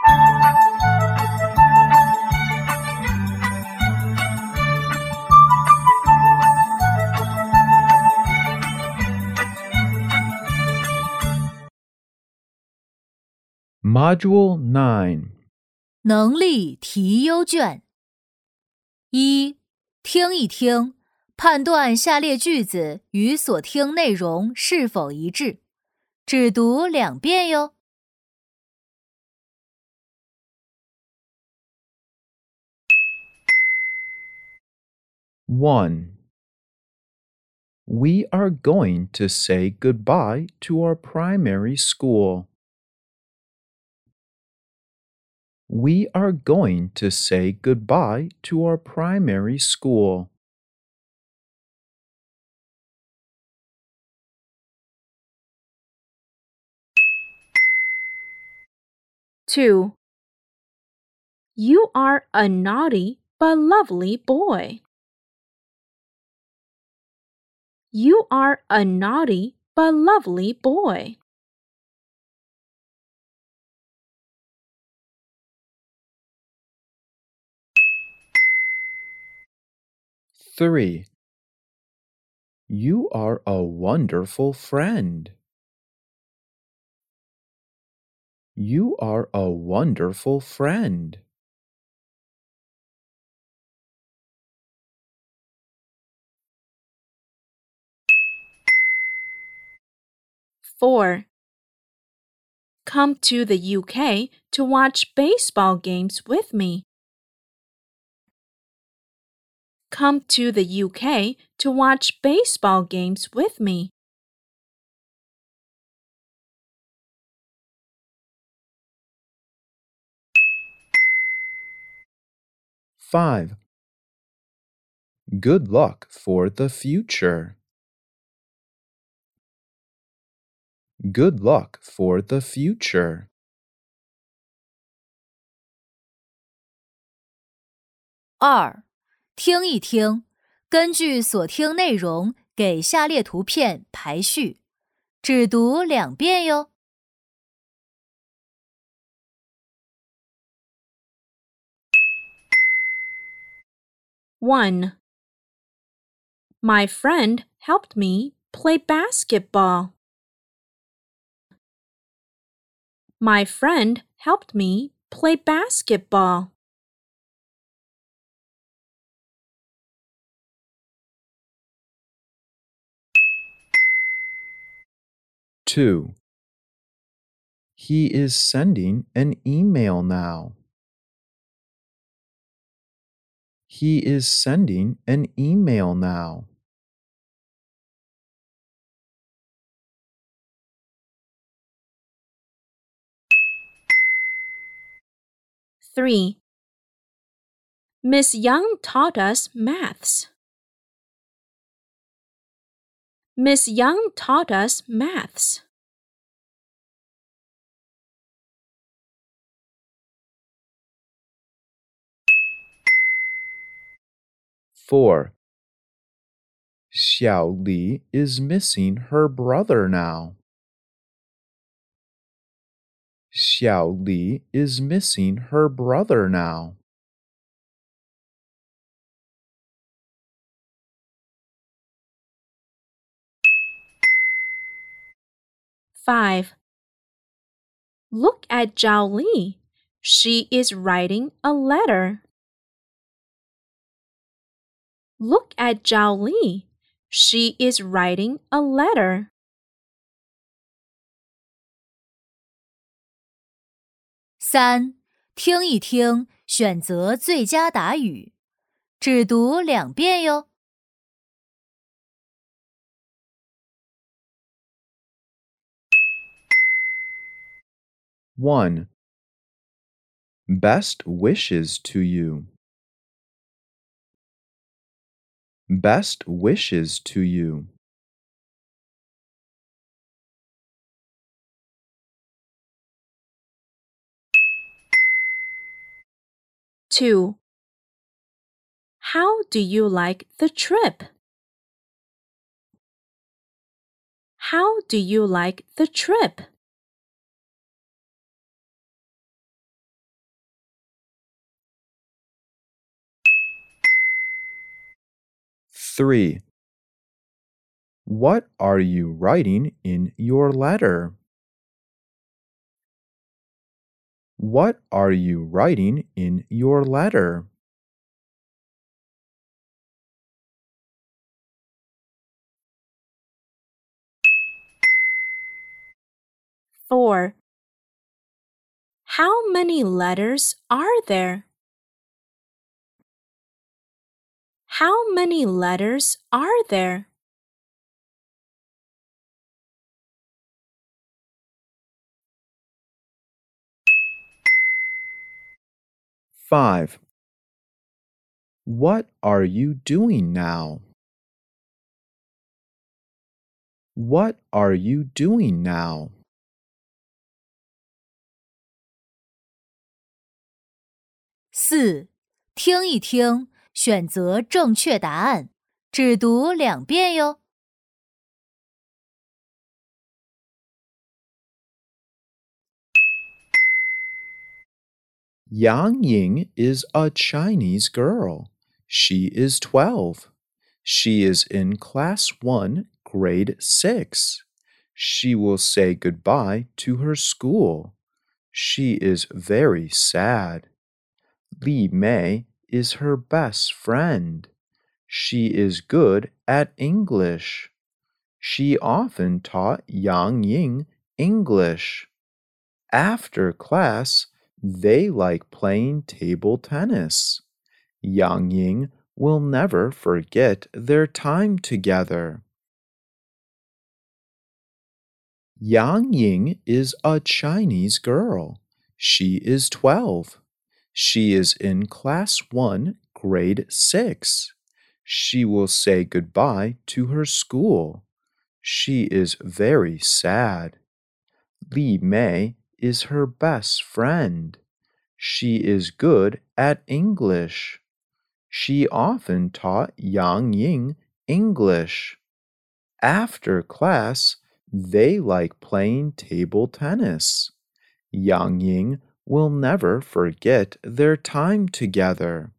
Module 9. 能力题优卷。一、听一听，判断下列句子与所听内容是否一致，只读2遍哟。 1. We are going to say goodbye to our primary school. We are going to say goodbye to our primary school. 2. You are a naughty but lovely boy. You are a naughty but lovely boy. 3. You are a wonderful friend. You are a wonderful friend. 4. Come to the UK to watch baseball games with me. Come to the UK to watch baseball games with me. 5. Good luck for the future. Good luck for the future. 2. 听一听，根据所听内容给下列图片排序，只读2遍哟。 1. My friend helped me play basketball. My friend helped me play basketball. 2. He is sending an email now. He is sending an email now. 3. Miss Young taught us maths. Miss Young taught us maths. 4. Xiaoli is missing her brother now. Xiaoli is missing her brother now. 5. Look at Zhao Li. She is writing a letter. Look at Zhao Li. She is writing a letter. 3. 听一听，选择最佳答语，只读2遍哟。 1. Best wishes to you. Best wishes to you. 2. How do you like the trip? How do you like the trip? 3. What are you writing in your letter? What are you writing in your letter? 4. How many letters are there? How many letters are there? 5. What are you doing now? What are you doing now? 4. 听一听，选择正确答案，只读2遍哟。 Yang Ying is a Chinese girl. She is 12. She is in class 1, grade 6. She will say goodbye to her school. She is very sad. Li Mei is her best friend. She is good at English. She often taught Yang Ying English. After class, they like playing table tennis. Yang Ying will never forget their time together. Yang Ying is a Chinese girl. She is 12. She is in class 1, grade 6. She will say goodbye to her school. She is very sad. Li Mei is her best friend. She is good at English. She often taught Yang Ying English. After class, they like playing table tennis. Yang Ying will never forget their time together.